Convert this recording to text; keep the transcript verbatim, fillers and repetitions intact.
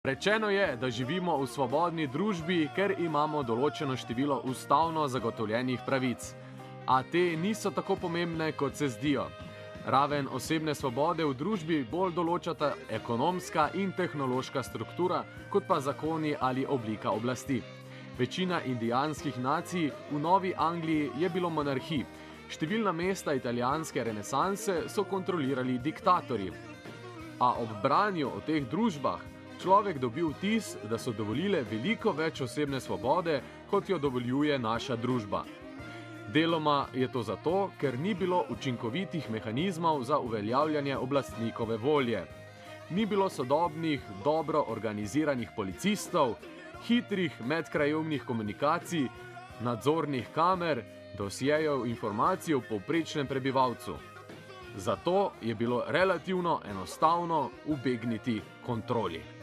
Rečeno je, da živimo v svobodni družbi, ker imamo določeno število ustavno zagotovljenih pravic. A te niso tako pomembne, kot se zdijo. Raven osebne svobode v družbi bolj določata ekonomska in tehnološka struktura, kot pa zakoni ali oblika oblasti. Večina indijanskih nacij v Novi Angliji je bilo monarhij. Številna mesta italijanske renesanse so kontrolirali diktatorji. A ob branju o teh družbah človek dobi vtis, da so dovolile veliko več osebne svobode, kot jo dovoljuje naša družba. Deloma je to zato, ker ni bilo učinkovitih mehanizmov za uveljavljanje oblastnikove volje. Ni bilo sodobnih, dobro organiziranih policistov, hitrih medkrajevnih komunikacij, nadzornih kamer, dosjejev informacij o povprečnem prebivalcu. Zato je bilo relativno enostavno ubegniti kontroli.